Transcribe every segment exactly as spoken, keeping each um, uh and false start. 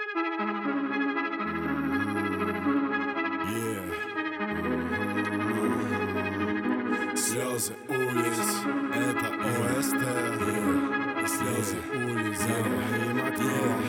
Слезы улиц, это ОСТ. yeah. Слезы улиц, за моим окном.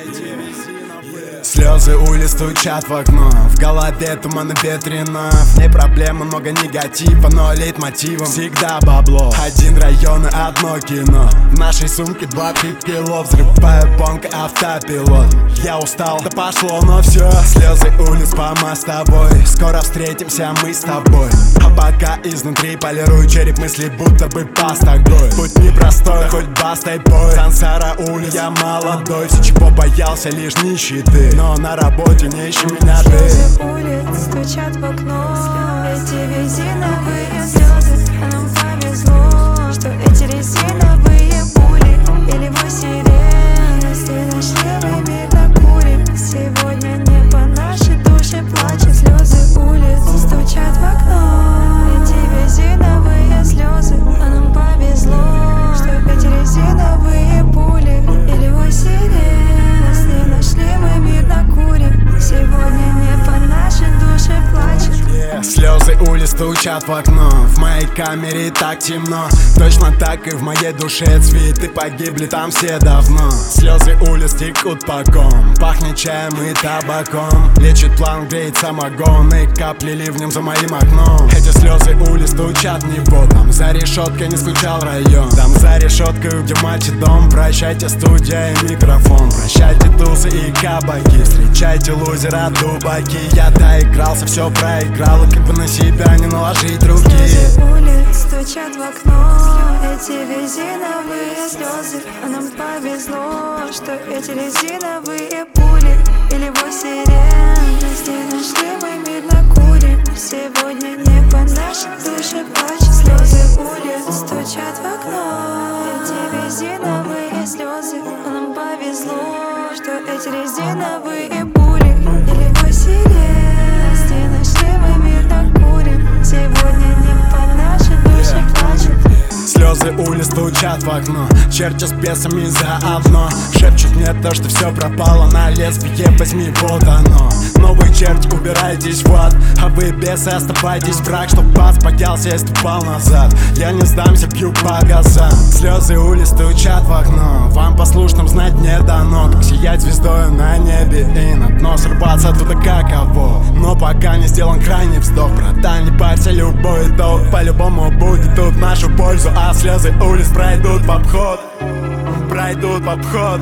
Слезы улиц стучат в окно. В голове туман и ветрено. В ней проблемы, много негатива, но лейтмотивом всегда бабло. Один район и одно кино. В нашей сумке два-три кило. Взрываю бонг, автопилот. Я устал, да пошло, но все. Слезы улиц по мостовой. Скоро встретимся мы с тобой. А пока изнутри полирую череп мысли, будто бы паста гой. Путь непростой, хоть бастой бой. Сансара улиц, я молодой. Все, чего боялся, лишь нищеты. Но на работе не ищи меня ты. Слезы улиц стучат в окно. Эти резиновые слезы. А нам повезло, что эти резиновые пули или вой сирен. Если нашли мы мир накурим. Сегодня не по нашей душе плачет. Слезы улиц стучат в окно. Эти резиновые слезы. А нам повезло, что эти резиновые пули или вой сирен. Если нашли мы мир накурим. Сегодня не по нашей душе плачет. yeah. Слезы улиц стучат в окно. В моей камере так темно. Точно так и в моей душе цветы погибли там все давно. Слезы улиц текут по ком. Пахнет чаем и табаком. Лечит план, греет самогон. И капли ливнем за моим окном. Эти слезы улиц стучат в него. Там за решеткой не скучал район. Там за решеткой, где мальчик дом. Прощайте студия и микрофон. Прощайте тусы и кабаки. Встречайте лузера дубаки. Я доигрался, все проиграл. И как бы на себя не наложить руки. Слезы улиц стучат в окно. Эти резиновые слезы. А нам повезло, что эти резиновые пули или вой сирен. Если нашли мы мир накурим. Сегодня не по нашей душе плачет. Слезы улиц стучат в окно. Эти резиновые слезы. А нам повезло, что эти резиновые пули или вой сирен. Если нашли мы мир накурим. Сегодня не по нашей душе плачет. Слезы улиц стучат в окно. Черти с бесами заодно. Шепчут мне то, что все пропало. На лезвие возьми, вот оно. Новые черти, убирайтесь в ад. А вы, бесы, оставайтесь враг. Чтоб вас боялся, я ступал назад. Я не сдамся, бью по газам. Слезы улиц стучат в окно. Вам послушным знать не дано. Как сиять звездою на небе и на дно срываться оттуда каково. Но пока не сделан крайний вздох. Братан, не парься, любой итог по-любому будет тут в нашу пользу. А слезы улиц пройдут в обход. Пройдут в обход.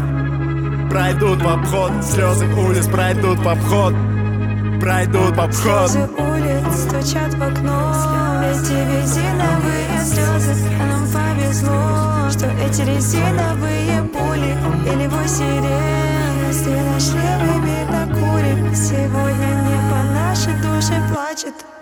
Пройдут в обход. Слезы улиц пройдут в обход. Пройдут в обход. Слезы улиц стучат в окно. Эти резиновые слезы. А нам повезло, что эти резиновые пули или вой сирен. Если нашли мы мир накурим. Сегодня не по нашей душе плачет.